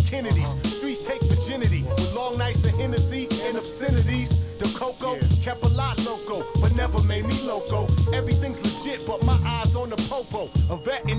Kennedys. Streets take virginity with long nights of Hennessy and obscenities. The cocoa kept a lot loco, but never made me loco. Everything's legit, but my eyes on the popo. A vet in